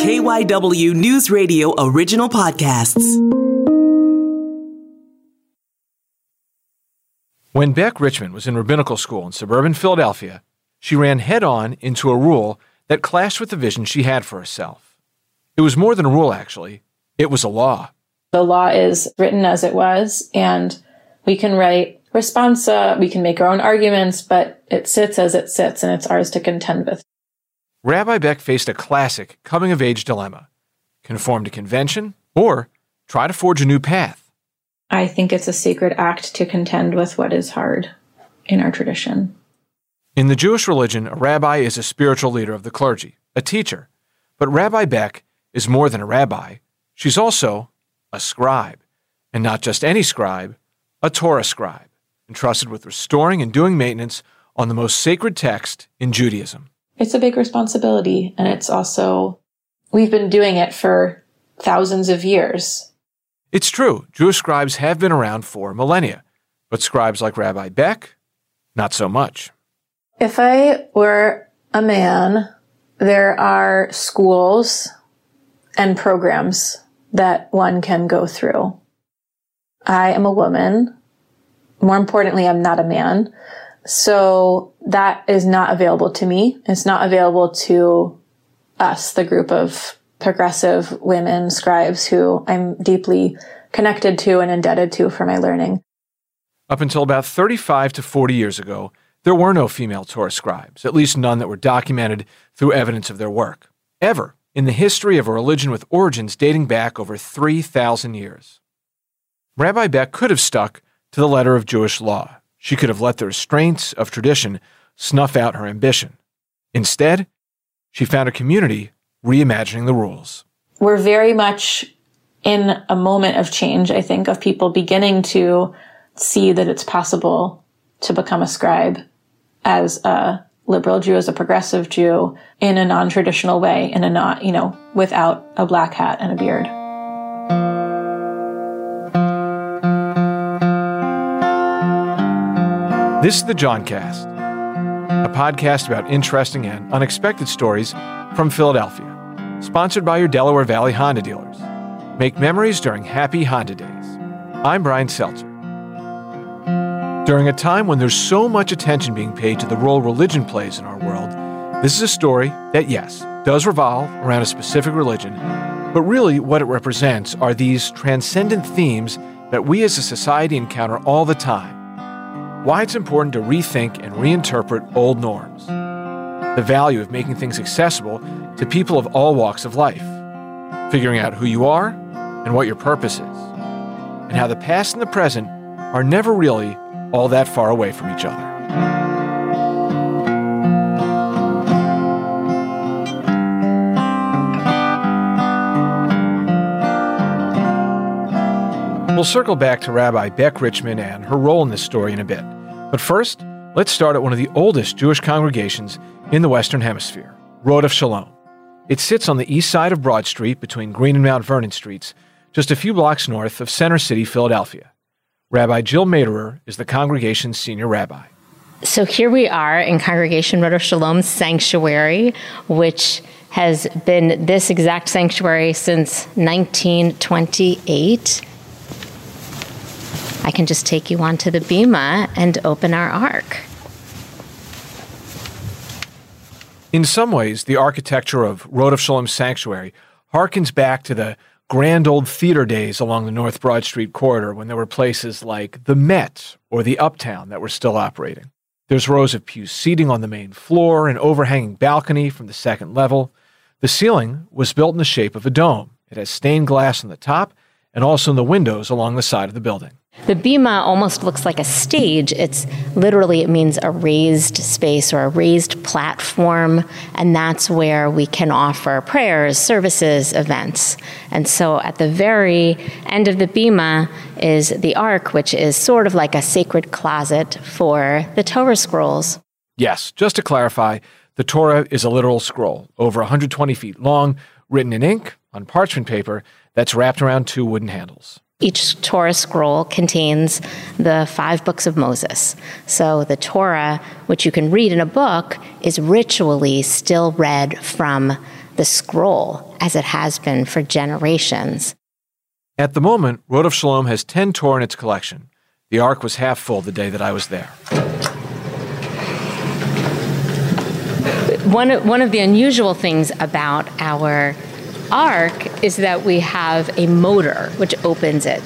KYW News Radio original podcasts. When Beck Richmond was in rabbinical school in suburban Philadelphia, she ran head-on into a rule that clashed with the vision she had for herself. It was more than a rule, actually. It was a law. The law is written as it was, and we can write responsa, we can make our own arguments, but it sits as it sits, and it's ours to contend with. Rabbi Beck faced a classic coming-of-age dilemma: conform to convention or try to forge a new path. I think it's a sacred act to contend with what is hard in our tradition. In the Jewish religion, a rabbi is a spiritual leader of the clergy, a teacher. But Rabbi Beck is more than a rabbi. She's also a scribe, and not just any scribe, a Torah scribe, entrusted with restoring and doing maintenance on the most sacred text in Judaism. It's a big responsibility, and it's also, we've been doing it for thousands of years. It's true, Jewish scribes have been around for millennia, but scribes like Rabbi Beck, not so much. If I were a man, there are schools and programs that one can go through. I am a woman. More importantly, I'm not a man. So that is not available to me. It's not available to us, the group of progressive women scribes who I'm deeply connected to and indebted to for my learning. Up until about 35 to 40 years ago, there were no female Torah scribes, at least none that were documented through evidence of their work, ever in the history of a religion with origins dating back over 3,000 years. Rabbi Beck could have stuck to the letter of Jewish law. She could have let the restraints of tradition snuff out her ambition. Instead, she found a community reimagining the rules. We're very much in a moment of change, I think, of people beginning to see that it's possible to become a scribe as a liberal Jew, as a progressive Jew, in a non-traditional way, in a not, without a black hat and a beard. This is the Johncast, a podcast about interesting and unexpected stories from Philadelphia, sponsored by your Delaware Valley Honda dealers. Make memories during happy Honda days. I'm Brian Seltzer. During a time when there's so much attention being paid to the role religion plays in our world, this is a story that, yes, does revolve around a specific religion, but really what it represents are these transcendent themes that we as a society encounter all the time. Why it's important to rethink and reinterpret old norms. The value of making things accessible to people of all walks of life. Figuring out who you are and what your purpose is. And how the past and the present are never really all that far away from each other. We'll circle back to Rabbi Beck Richmond and her role in this story in a bit. But first, let's start at one of the oldest Jewish congregations in the Western Hemisphere, Rodef Shalom. It sits on the east side of Broad Street between Green and Mount Vernon Streets, just a few blocks north of Center City, Philadelphia. Rabbi Jill Maderer is the congregation's senior rabbi. So here we are in Congregation Rodef Shalom Sanctuary, which has been this exact sanctuary since 1928. I can just take you onto the bima and open our ark. In some ways, the architecture of Rodef Shalom Sanctuary harkens back to the grand old theater days along the North Broad Street corridor when there were places like the Met or the Uptown that were still operating. There's rows of pew seating on the main floor, an overhanging balcony from the second level. The ceiling was built in the shape of a dome. It has stained glass on the top and also in the windows along the side of the building. The bima almost looks like a stage. It means a raised space or a raised platform, and that's where we can offer prayers, services, events. And so at the very end of the bima is the ark, which is sort of like a sacred closet for the Torah scrolls. Yes, just to clarify, the Torah is a literal scroll, over 120 feet long, written in ink on parchment paper that's wrapped around two wooden handles. Each Torah scroll contains the 5 books of Moses. So the Torah, which you can read in a book, is ritually still read from the scroll as it has been for generations. At the moment, Road of Shalom has 10 Torah in its collection. The Ark was half full the day that I was there. One of the unusual things about our Ark is that we have a motor which opens it.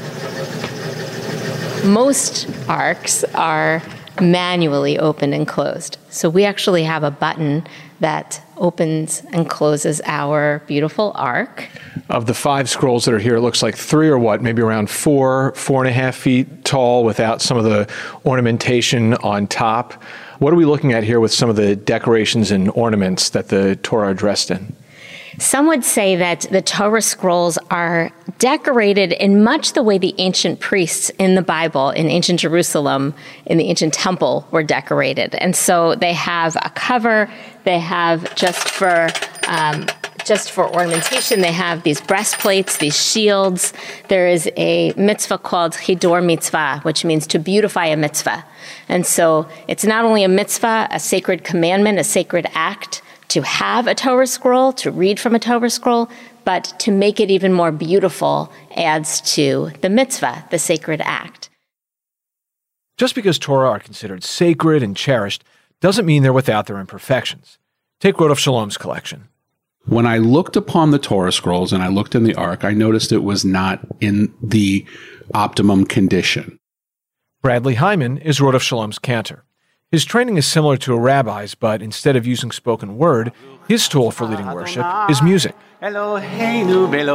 Most Arks are manually opened and closed. So we actually have a button that opens and closes our beautiful Ark. Of the 5 scrolls that are here, it looks like 3 are what, maybe around 4.5 feet tall without some of the ornamentation on top. What are we looking at here with some of the decorations and ornaments that the Torah are dressed in? Some would say that the Torah scrolls are decorated in much the way the ancient priests in the Bible, in ancient Jerusalem, in the ancient temple, were decorated. And so they have a cover, they have just for ornamentation, they have these breastplates, these shields. There is a mitzvah called Chidor Mitzvah, which means to beautify a mitzvah. And so it's not only a mitzvah, a sacred commandment, a sacred act, to have a Torah scroll, to read from a Torah scroll, but to make it even more beautiful adds to the mitzvah, the sacred act. Just because Torah are considered sacred and cherished doesn't mean they're without their imperfections. Take Road of Shalom's collection. When I looked upon the Torah scrolls and I looked in the Ark, I noticed it was not in the optimum condition. Bradley Hyman is Road of Shalom's cantor. His training is similar to a rabbi's, but instead of using spoken word, his tool for leading worship is music. He joined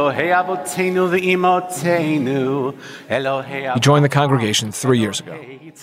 the congregation 3 years ago.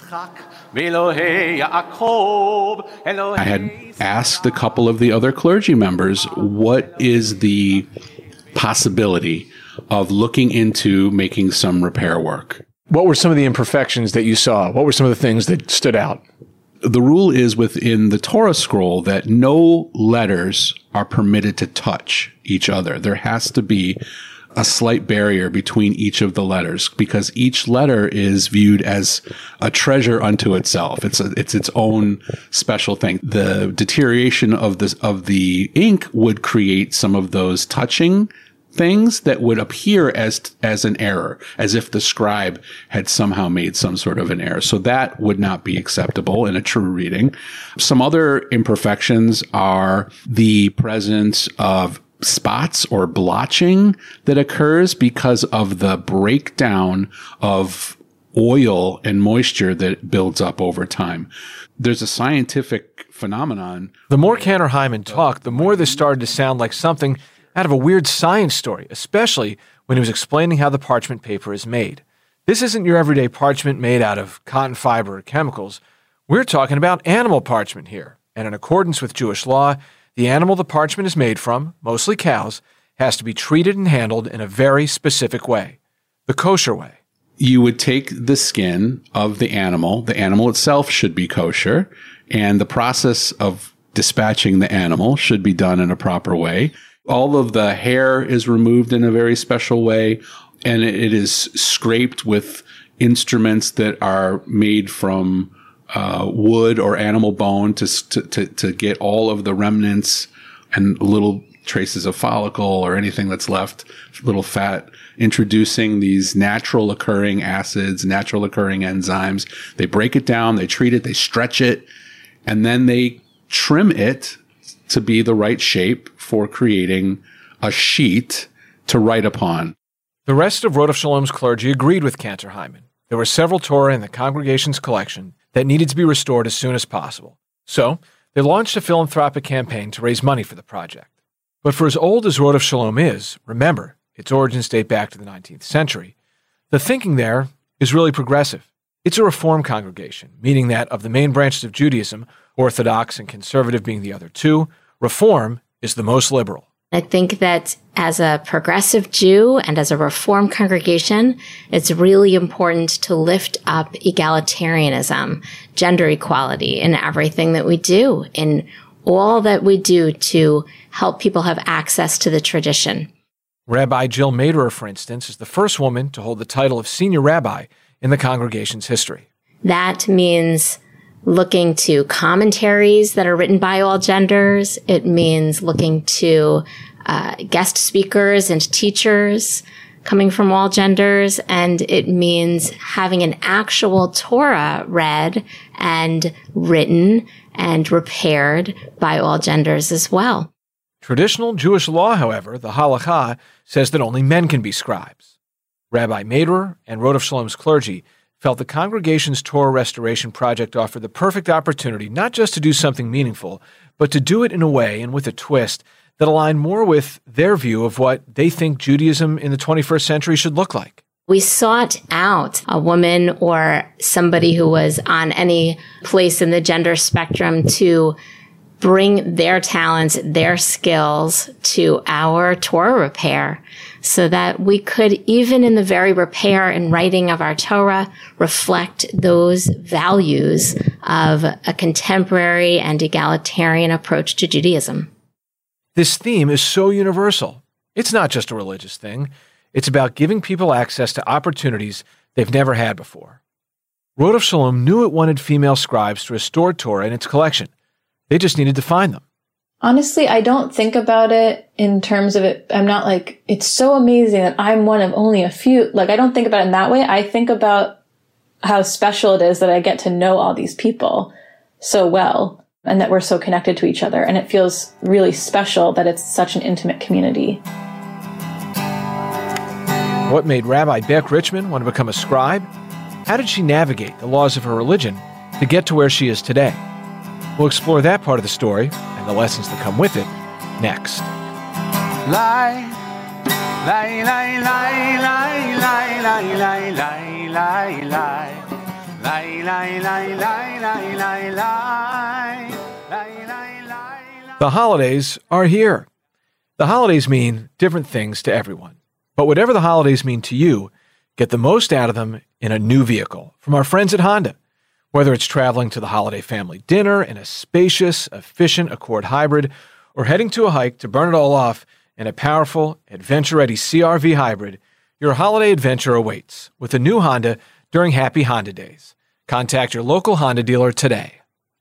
I had asked a couple of the other clergy members, what is the possibility of looking into making some repair work? What were some of the imperfections that you saw? What were some of the things that stood out? The rule is within the Torah scroll that no letters are permitted to touch each other. There has to be a slight barrier between each of the letters because each letter is viewed as a treasure unto itself. It's its own special thing. The deterioration of the ink would create some of those touching things that would appear as an error, as if the scribe had somehow made some sort of an error. So that would not be acceptable in a true reading. Some other imperfections are the presence of spots or blotching that occurs because of the breakdown of oil and moisture that builds up over time. There's a scientific phenomenon. The more Cantor Hyman talked, the more this started to sound like something out of a weird science story, especially when he was explaining how the parchment paper is made. This isn't your everyday parchment made out of cotton fiber or chemicals. We're talking about animal parchment here. And in accordance with Jewish law, the animal the parchment is made from, mostly cows, has to be treated and handled in a very specific way, the kosher way. You would take the skin of the animal itself should be kosher, and the process of dispatching the animal should be done in a proper way. All of the hair is removed in a very special way, and it is scraped with instruments that are made from wood or animal bone to get all of the remnants and little traces of follicle or anything that's left, little fat, introducing these natural occurring acids, natural occurring enzymes. They break it down, they treat it, they stretch it, and then they trim it to be the right shape for creating a sheet to write upon. The rest of Road of Shalom's clergy agreed with Cantor Hyman. There were several Torah in the congregation's collection that needed to be restored as soon as possible. So, they launched a philanthropic campaign to raise money for the project. But for as old as Road of Shalom is, remember, its origins date back to the 19th century, the thinking there is really progressive. It's a Reform congregation, meaning that of the main branches of Judaism, Orthodox and Conservative being the other two, Reform is the most liberal. I think that as a progressive Jew and as a Reform congregation, it's really important to lift up egalitarianism, gender equality in everything that we do, in all that we do to help people have access to the tradition. Rabbi Jill Maderer, for instance, is the first woman to hold the title of senior rabbi in the congregation's history. That means looking to commentaries that are written by all genders. It means looking to guest speakers and teachers coming from all genders. And it means having an actual Torah read and written and repaired by all genders as well. Traditional Jewish law, however, the halakha, says that only men can be scribes. Rabbi Maderer and Rodef Shalom's clergy felt the congregation's Torah restoration project offered the perfect opportunity not just to do something meaningful, but to do it in a way and with a twist that aligned more with their view of what they think Judaism in the 21st century should look like. We sought out a woman or somebody who was on any place in the gender spectrum to bring their talents, their skills to our Torah repair so that we could, even in the very repair and writing of our Torah, reflect those values of a contemporary and egalitarian approach to Judaism. This theme is so universal. It's not just a religious thing. It's about giving people access to opportunities they've never had before. Rodef Shalom knew it wanted female scribes to restore Torah in its collection. They just needed to find them. Honestly, I don't think about it in terms of it. I'm not like, it's so amazing that I'm one of only a few. Like, I don't think about it in that way. I think about how special it is that I get to know all these people so well and that we're so connected to each other. And it feels really special that it's such an intimate community. What made Rabbi Beck Richman want to become a scribe? How did she navigate the laws of her religion to get to where she is today? We'll explore that part of the story and the lessons that come with it next. Lie, lie, lie, lie, lie, lie, lie, lie, lie, lie, lie. Lie, lie, lie, lie, lie, lie, lie. Lie, lie, lie. The holidays are here. The holidays mean different things to everyone. But whatever the holidays mean to you, get the most out of them in a new vehicle from our friends at Honda. Whether it's traveling to the holiday family dinner in a spacious, efficient Accord hybrid, or heading to a hike to burn it all off in a powerful, adventure-ready CR-V hybrid, your holiday adventure awaits with a new Honda during Happy Honda Days. Contact your local Honda dealer today.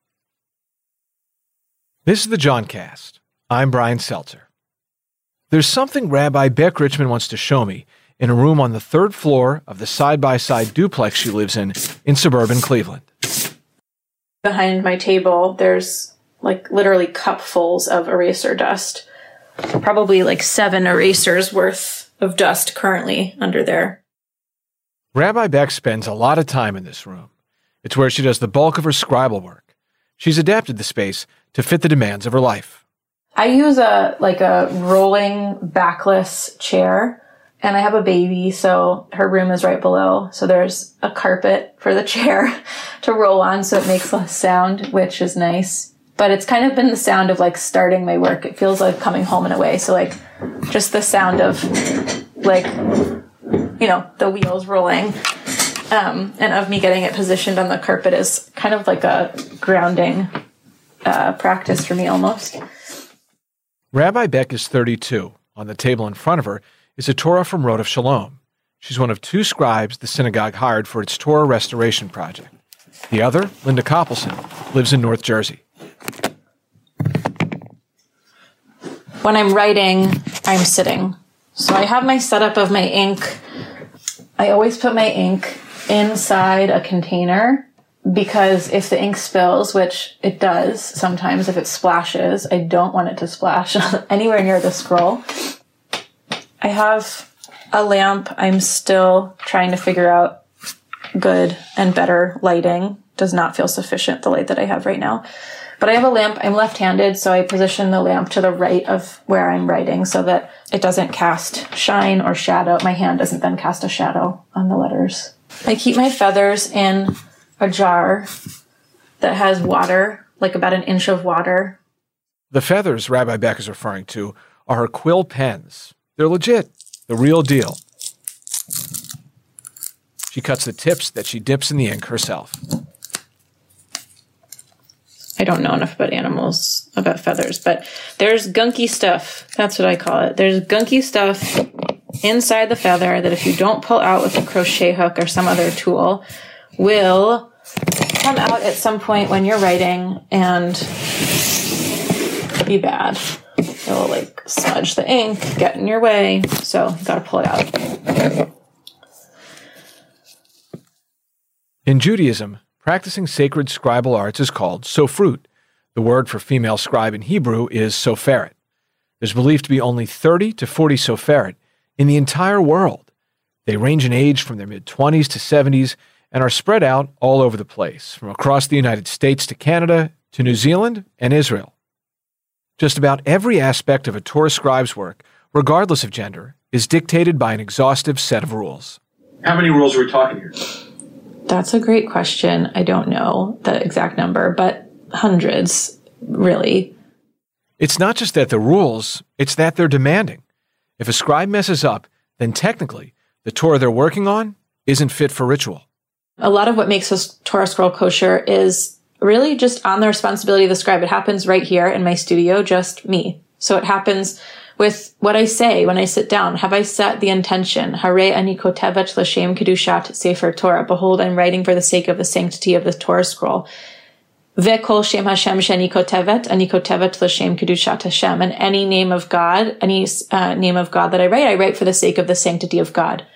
This is the Johncast. I'm Brian Seltzer. There's something Rabbi Beck Richman wants to show me in a room on the third floor of the side-by-side duplex she lives in suburban Cleveland. Behind my table, there's like literally cupfuls of eraser dust. Probably like 7 erasers worth of dust currently under there. Rabbi Beck spends a lot of time in this room. It's where she does the bulk of her scribal work. She's adapted the space to fit the demands of her life. I use a rolling backless chair, and I have a baby, so her room is right below. So there's a carpet for the chair to roll on, so it makes less sound, which is nice. But it's kind of been the sound of like starting my work. It feels like coming home in a way. So like just the sound of like, you know, the wheels rolling, and of me getting it positioned on the carpet is kind of like a grounding practice for me almost. Rabbi Beck is 32. On the table in front of her is a Torah from Rodef Shalom. She's one of 2 scribes the synagogue hired for its Torah restoration project. The other, Linda Koppelson, lives in North Jersey. When I'm writing, I'm sitting. So I have my setup of my ink. I always put my ink inside a container because if the ink spills, which it does sometimes if it splashes, I don't want it to splash anywhere near the scroll. I have a lamp. I'm still trying to figure out good and better lighting. Does not feel sufficient, the light that I have right now. But I have a lamp. I'm left-handed, so I position the lamp to the right of where I'm writing so that it doesn't cast shine or shadow. My hand doesn't then cast a shadow on the letters. I keep my feathers in a jar that has water, like about 1 inch of water. The feathers Rabbi Beck is referring to are her quill pens. They're legit, the real deal. She cuts the tips that she dips in the ink herself. I don't know enough about animals, about feathers, but there's gunky stuff. That's what I call it. There's gunky stuff inside the feather that if you don't pull out with a crochet hook or some other tool will come out at some point when you're writing and be bad. It will like smudge the ink, get in your way. So you got to pull it out. In Judaism, practicing sacred scribal arts is called sofrut. The word for female scribe in Hebrew is soferet. There's believed to be only 30 to 40 soferet in the entire world. They range in age from their mid-20s to 70s and are spread out all over the place, from across the United States to Canada to New Zealand and Israel. Just about every aspect of a Torah scribe's work, regardless of gender, is dictated by an exhaustive set of rules. How many rules are we talking here? That's a great question. I don't know the exact number, but hundreds, really. It's not just that they're rules, it's that they're demanding. If a scribe messes up, then technically, the Torah they're working on isn't fit for ritual. A lot of what makes a Torah scroll kosher is really just on the responsibility of the scribe. It happens right here in my studio, just me. So it happens with what I say when I sit down. Have I set the intention? Hare ani kotevet l'shem kedushat sefer Torah. Behold, I'm writing for the sake of the sanctity of the Torah scroll. Ve'kol shem Hashem sheni kotevet, ani kotevet l'shem kedushat Hashem. And any name of God, any name of God that I write for the sake of the sanctity of God.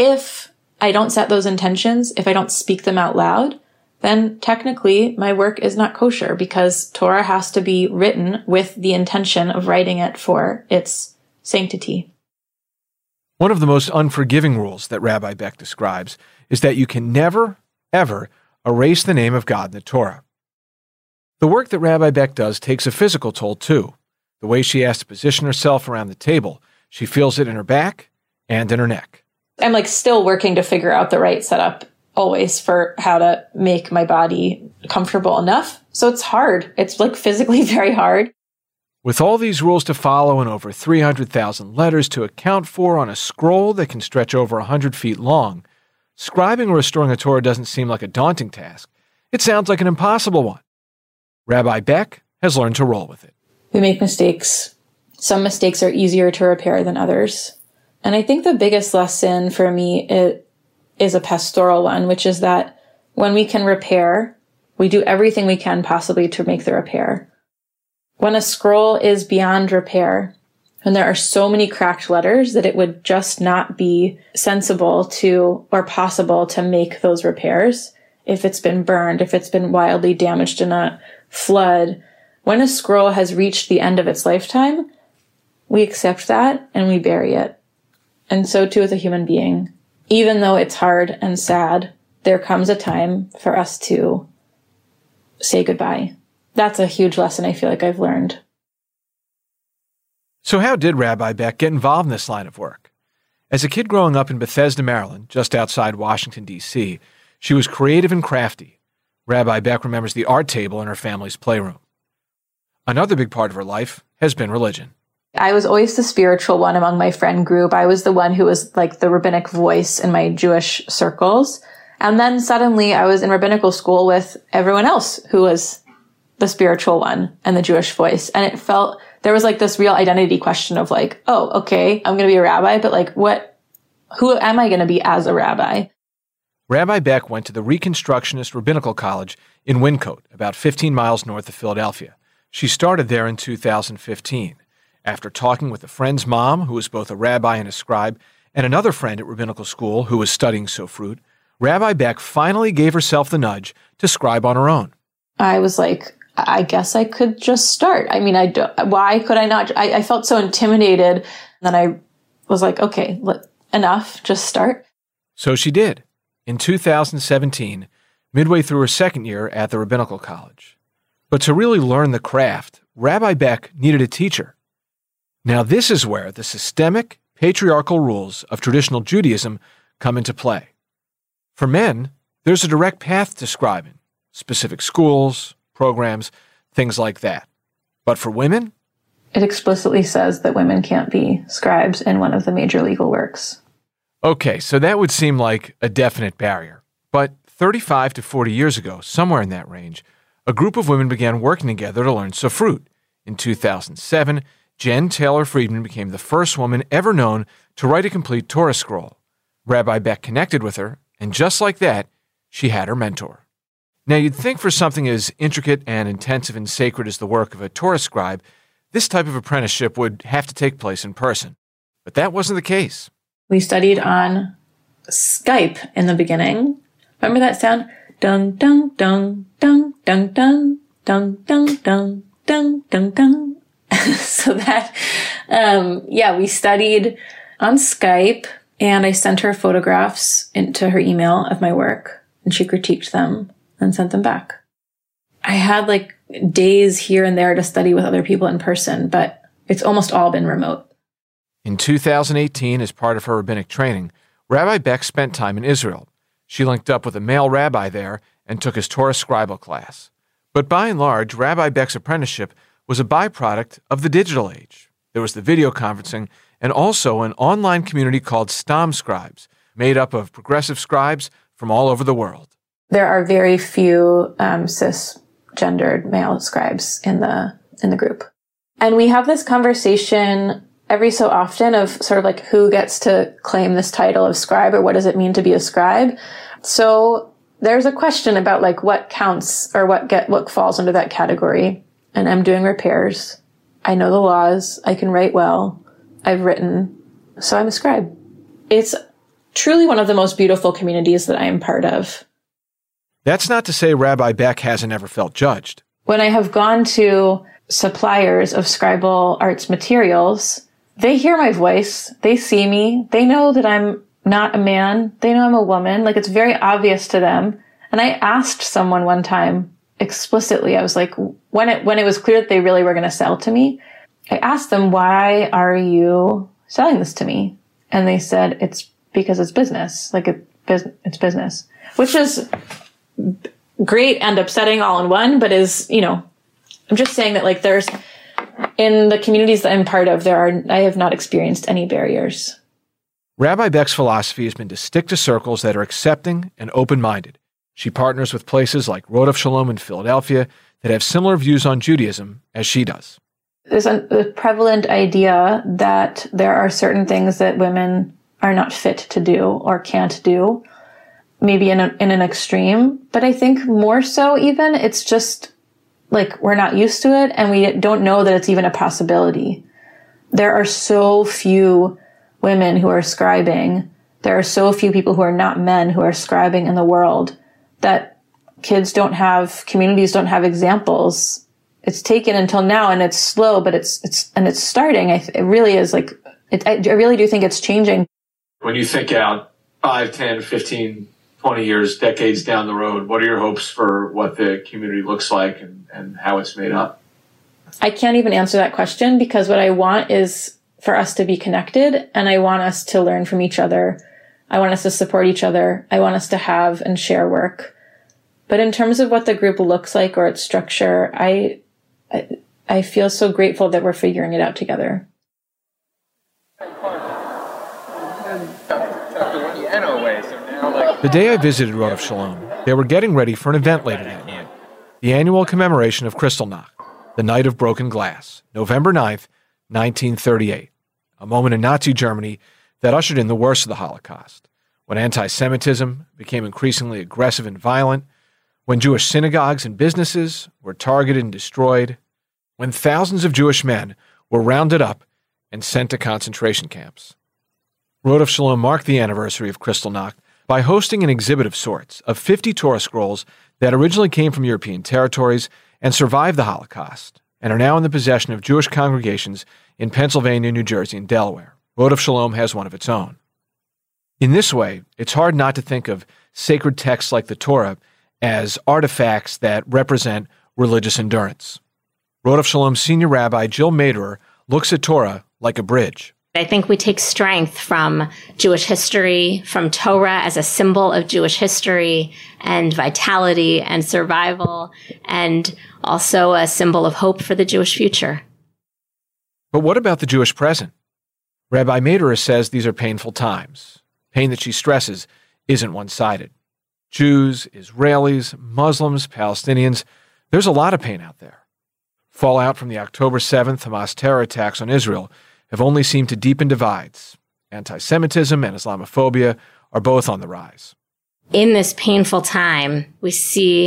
If I don't set those intentions, if I don't speak them out loud, then technically my work is not kosher because Torah has to be written with the intention of writing it for its sanctity. One of the most unforgiving rules that Rabbi Beck describes is that you can never, ever erase the name of God in the Torah. The work that Rabbi Beck does takes a physical toll too. The way she has to position herself around the table, she feels it in her back and in her neck. I'm like still working to figure out the right setup always for how to make my body comfortable enough. So it's hard. It's like physically very hard. With all these rules to follow and over 300,000 letters to account for on a scroll that can stretch over 100 feet long, scribing or restoring a Torah doesn't seem like a daunting task. It sounds like an impossible one. Rabbi Beck has learned to roll with it. We make mistakes. Some mistakes are easier to repair than others. And I think the biggest lesson for me is a pastoral one, which is that when we can repair, we do everything we can possibly to make the repair. When a scroll is beyond repair, and there are so many cracked letters that it would just not be sensible to or possible to make those repairs, if it's been burned, if it's been wildly damaged in a flood, when a scroll has reached the end of its lifetime, we accept that and we bury it. And so too with a human being. Even though it's hard and sad, there comes a time for us to say goodbye. That's a huge lesson I feel like I've learned. So how did Rabbi Beck get involved in this line of work? As a kid growing up in Bethesda, Maryland, just outside Washington, D.C., she was creative and crafty. Rabbi Beck remembers the art table in her family's playroom. Another big part of her life has been religion. I was always the spiritual one among my friend group. I was the one who was like the rabbinic voice in my Jewish circles. And then suddenly I was in rabbinical school with everyone else who was the spiritual one and the Jewish voice. And it felt, there was like this real identity question of like, oh, okay, I'm going to be a rabbi, but like who am I going to be as a rabbi? Rabbi Beck went to the Reconstructionist Rabbinical College in Wyncote, about 15 miles north of Philadelphia. She started there in 2015. After talking with a friend's mom, who was both a rabbi and a scribe, and another friend at rabbinical school who was studying sofrut, Rabbi Beck finally gave herself the nudge to scribe on her own. I was like, I guess I could just start. I mean, why could I not? I felt so intimidated. Then I was like, okay, enough, just start. So she did. In 2017, midway through her second year at the rabbinical college. But to really learn the craft, Rabbi Beck needed a teacher. Now this is where the systemic, patriarchal rules of traditional Judaism come into play. For men, there's a direct path to scribing, specific schools, programs, things like that. But for women? It explicitly says that women can't be scribes in one of the major legal works. Okay, so that would seem like a definite barrier. But 35 to 40 years ago, somewhere in that range, a group of women began working together to learn sofrut. In 2007, Jen Taylor Friedman became the first woman ever known to write a complete Torah scroll. Rabbi Beck connected with her, and just like that, she had her mentor. Now, you'd think for something as intricate and intensive and sacred as the work of a Torah scribe, this type of apprenticeship would have to take place in person. But that wasn't the case. We studied on Skype in the beginning. Remember that sound? Dun, dun, dun, dun, dun, dun, dun, dun, dun, dun, dun, dun. So that, we studied on Skype, and I sent her photographs into her email of my work, and she critiqued them and sent them back. I had like days here and there to study with other people in person, but it's almost all been remote. In 2018, as part of her rabbinic training, Rabbi Beck spent time in Israel. She linked up with a male rabbi there and took his Torah scribal class. But by and large, Rabbi Beck's apprenticeship was a byproduct of the digital age. There was the video conferencing and also an online community called Stam Scribes, made up of progressive scribes from all over the world. There are very few cisgendered male scribes in the group. And we have this conversation every so often of sort of like who gets to claim this title of scribe, or what does it mean to be a scribe? So there's a question about like what counts or what falls under that category. And I'm doing repairs. I know the laws. I can write well. I've written. So I'm a scribe. It's truly one of the most beautiful communities that I am part of. That's not to say Rabbi Beck hasn't ever felt judged. When I have gone to suppliers of scribal arts materials, they hear my voice. They see me. They know that I'm not a man. They know I'm a woman. Like, it's very obvious to them. And I asked someone one time explicitly, I was like, when it was clear that they really were going to sell to me, I asked them, why are you selling this to me? And they said, it's because it's business. Like, it's business, which is great and upsetting all in one, but is, I'm just saying that like there's, in the communities that I'm part of, I have not experienced any barriers. Rabbi Beck's philosophy has been to stick to circles that are accepting and open-minded. She partners with places like Rodef Shalom in Philadelphia that have similar views on Judaism as she does. There's a prevalent idea that there are certain things that women are not fit to do or can't do, maybe in an extreme. But I think more so even, it's just like we're not used to it and we don't know that it's even a possibility. There are so few women who are scribing. There are so few people who are not men who are scribing in the world that communities don't have examples. It's taken until now and it's slow, but it's starting. It really is like, I really do think it's changing. When you think out 5, 10, 15, 20 years, decades down the road, what are your hopes for what the community looks like and how it's made up? I can't even answer that question because what I want is for us to be connected and I want us to learn from each other. I want us to support each other. I want us to have and share work. But in terms of what the group looks like or its structure, I feel so grateful that we're figuring it out together. The day I visited Rodef Shalom, they were getting ready for an event later that night, the annual commemoration of Kristallnacht, the Night of Broken Glass, November 9th, 1938, a moment in Nazi Germany that ushered in the worst of the Holocaust, when anti-Semitism became increasingly aggressive and violent, when Jewish synagogues and businesses were targeted and destroyed, when thousands of Jewish men were rounded up and sent to concentration camps. Rodef Shalom marked the anniversary of Kristallnacht by hosting an exhibit of sorts of 50 Torah scrolls that originally came from European territories and survived the Holocaust and are now in the possession of Jewish congregations in Pennsylvania, New Jersey, and Delaware. Rodef Shalom has one of its own. In this way, it's hard not to think of sacred texts like the Torah as artifacts that represent religious endurance. Rodef Shalom senior rabbi Jill Maderer looks at Torah like a bridge. I think we take strength from Jewish history, from Torah as a symbol of Jewish history and vitality and survival, and also a symbol of hope for the Jewish future. But what about the Jewish present? Rabbi Maderer says these are painful times. Pain that she stresses isn't one-sided. Jews, Israelis, Muslims, Palestinians, there's a lot of pain out there. Fallout from the October 7th Hamas terror attacks on Israel have only seemed to deepen divides. Anti-Semitism and Islamophobia are both on the rise. In this painful time, we see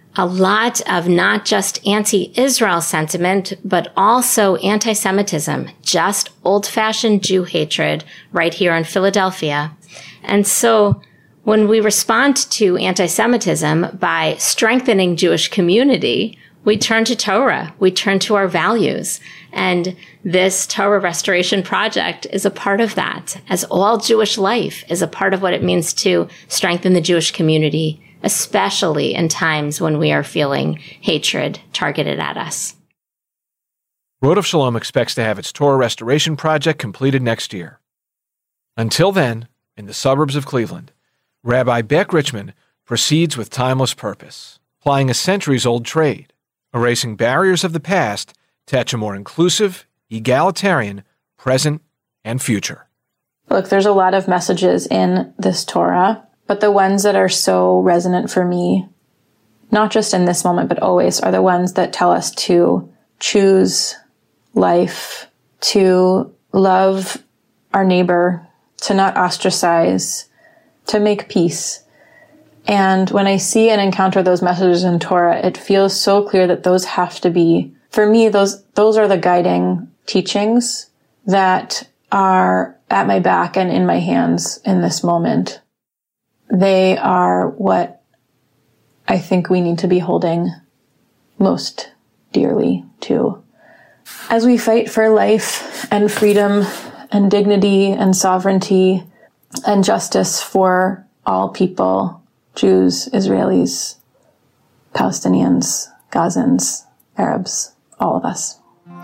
a lot of not just anti-Israel sentiment, but also anti-Semitism, just old-fashioned Jew hatred right here in Philadelphia. And so when we respond to anti-Semitism by strengthening Jewish community, we turn to Torah, we turn to our values. And this Torah Restoration Project is a part of that, as all Jewish life is a part of what it means to strengthen the Jewish community, especially in times when we are feeling hatred targeted at us. Road of Shalom expects to have its Torah Restoration Project completed next year. Until then, in the suburbs of Cleveland, Rabbi Beck Richman proceeds with timeless purpose, plying a centuries-old trade, erasing barriers of the past to etch a more inclusive, egalitarian present and future. Look, there's a lot of messages in this Torah, but the ones that are so resonant for me, not just in this moment, but always, are the ones that tell us to choose life, to love our neighbor, to not ostracize, to make peace. And when I see and encounter those messages in Torah, it feels so clear that those have to be, for me, those are the guiding teachings that are at my back and in my hands in this moment. They are what I think we need to be holding most dearly to. As we fight for life and freedom and dignity and sovereignty and justice for all people, Jews, Israelis, Palestinians, Gazans, Arabs, all of us.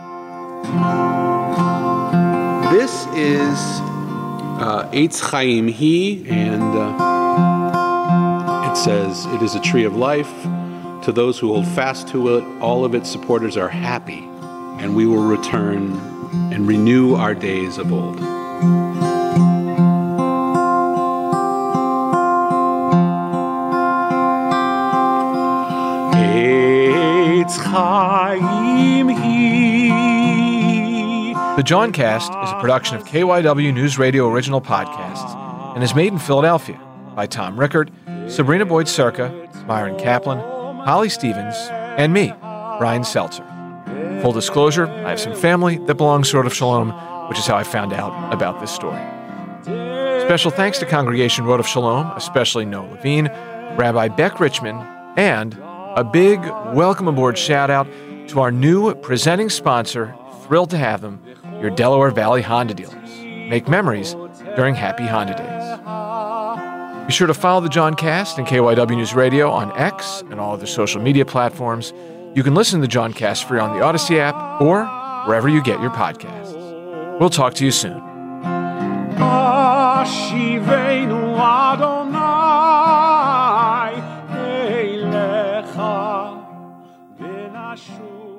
This is Eitz Chaim Hi, and it says, "It is a tree of life. To those who hold fast to it, all of its supporters are happy, and we will return and renew our days of old." Eitz Chaim Hi. The Johncast is a production of KYW News Radio Original Podcasts and is made in Philadelphia by Tom Rickert, Sabrina Boyd-Circa, Myron Kaplan, Holly Stevens, and me, Brian Seltzer. Full disclosure, I have some family that belongs to Road of Shalom, which is how I found out about this story. Special thanks to Congregation Road of Shalom, especially Noah Levine, Rabbi Beck Richman, and a big welcome aboard shout-out to our new presenting sponsor, thrilled to have them, your Delaware Valley Honda dealers. Make memories during Happy Honda Days. Be sure to follow the Johncast and KYW News Radio on X and all other social media platforms. You can listen to the Johncast free on the Odyssey app or wherever you get your podcasts. We'll talk to you soon. Ashivenu Adonai Eilecha V'nashuv